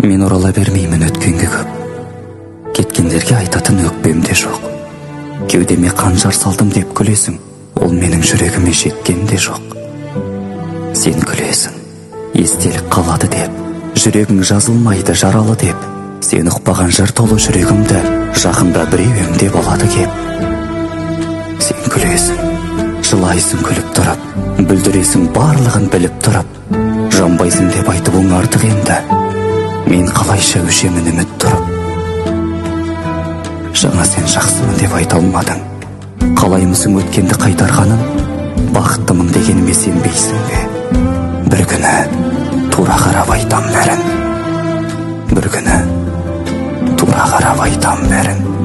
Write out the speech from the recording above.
Мен орала бермеймін өткенге көп. Кеткендерге айтатын өкпем де жоқ. Кеудеме қанжар салдым деп күлесің, ол менің жүрегіме жеткен де жоқ. Сен күлесің, естелік қалады деп, жүрегің жазылмайды жаралы деп. Сен ұқпаған жыр толы жүрегімді жақында біреу емде болады кеп. Сен күлесің, жылайсың күліп тұрып, бүлдіресің барлығын біліп тұрып. Жанбайсың деп айтуың артық енді, мен қалайша өшемін үміт тұрып. Жаңа сен жақсымын деп айта алмадың, қалаймысың өткенді қайтарғанын? Бақыттымын дегеніме сенбейсің бе? Бір күні тура қарап айтам бәрін, бір күні тура қарап айтам бәрін.